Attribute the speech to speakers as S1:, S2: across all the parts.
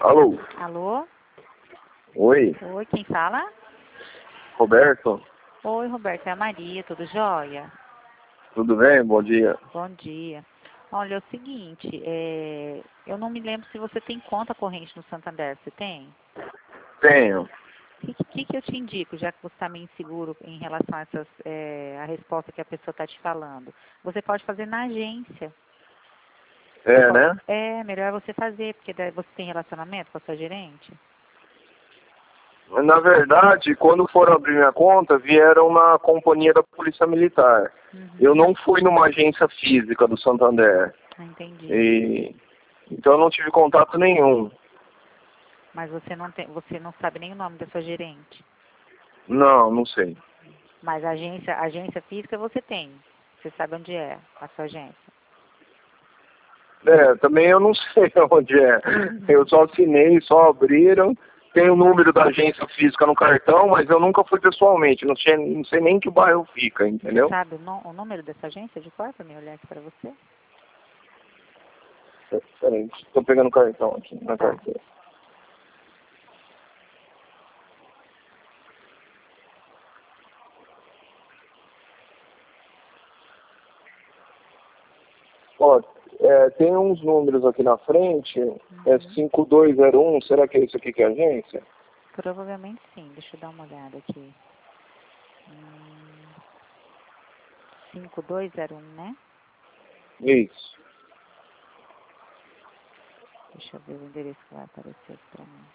S1: Alô?
S2: Alô?
S1: Oi?
S2: Oi, quem fala?
S1: Roberto?
S2: Oi, Roberto, é a Maria, tudo jóia?
S1: Tudo bem? Bom dia.
S2: Bom dia. Olha, é o seguinte, eu não me lembro se você tem conta corrente no Santander, você tem?
S1: Tenho.
S2: O que eu te indico, já que você está meio inseguro em relação a a resposta que a pessoa está te falando? Você pode fazer na agência.
S1: É, né?
S2: É, melhor você fazer, porque daí você tem relacionamento com a sua gerente?
S1: Na verdade, quando foram abrir minha conta, vieram na companhia da Polícia Militar.
S2: Uhum.
S1: Eu não fui numa agência física do Santander.
S2: Entendi.
S1: Então eu não tive contato nenhum.
S2: Mas você não sabe nem o nome da sua gerente.
S1: Não, não sei.
S2: Mas a agência física você tem. Você sabe onde é a sua agência.
S1: É, também eu não sei onde é. Eu só assinei, só abriram. Tem o número da agência física no cartão, mas eu nunca fui pessoalmente. Não sei nem que bairro fica, entendeu?
S2: Você sabe o número dessa agência de cor para me olhar aqui para você?
S1: Peraí, estou pegando o cartão aqui na
S2: Tá.
S1: carteira. Ó, tem uns números aqui na frente, é 5201, será que é isso aqui que é a agência?
S2: Provavelmente sim. Deixa eu dar uma olhada aqui. 5201, né?
S1: Isso.
S2: Deixa eu ver o endereço que vai aparecer aqui para mim.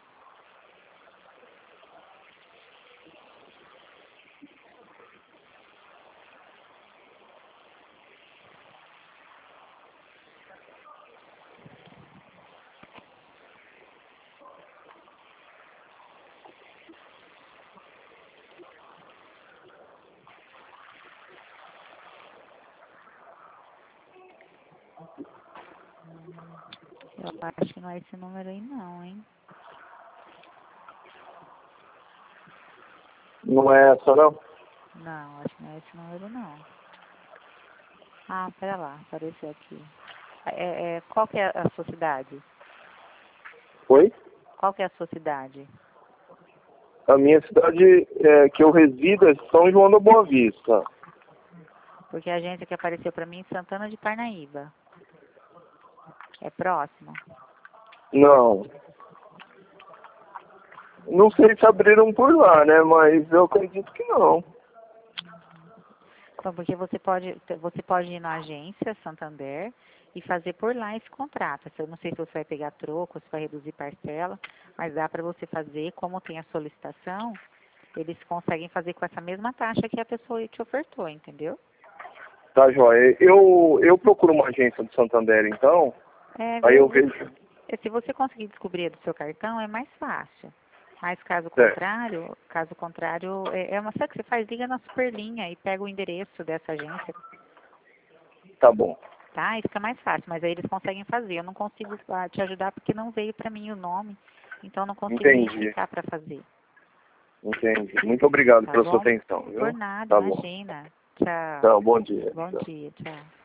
S2: Eu acho que não é esse número aí não, hein?
S1: Não é essa, não?
S2: Não, acho que não é esse número não. Ah, pera lá, apareceu aqui. Qual que é a sua cidade?
S1: Oi?
S2: Qual que é a sua cidade?
S1: A minha cidade que eu resido é São João da Boa Vista.
S2: Porque a agência que apareceu para mim é Santana de Parnaíba. É próximo?
S1: Não. Não sei se abriram por lá, né? Mas eu acredito que não.
S2: Então, porque você pode ir na agência Santander e fazer por lá esse contrato. Eu não sei se você vai pegar troco, se vai reduzir parcela, mas dá para você fazer, como tem a solicitação, eles conseguem fazer com essa mesma taxa que a pessoa te ofertou, entendeu?
S1: Tá, joia. Eu procuro uma agência do Santander, então. Aí eu vejo.
S2: Se você conseguir descobrir do seu cartão, é mais fácil. Mas caso
S1: Certo.
S2: contrário, sabe o que você faz? Liga na Superlinha e pega o endereço dessa agência,
S1: Tá bom.
S2: tá? E fica mais fácil, mas aí eles conseguem fazer. Eu não consigo te ajudar porque não veio para mim o nome, então eu não consigo
S1: Entendi.
S2: identificar para fazer.
S1: Entendi. Muito obrigado
S2: Tá
S1: pela sua
S2: bom?
S1: atenção, viu?
S2: Por nada,
S1: Tá bom.
S2: imagina. Tchau.
S1: Então, bom dia.
S2: Bom
S1: Tchau.
S2: dia, tchau.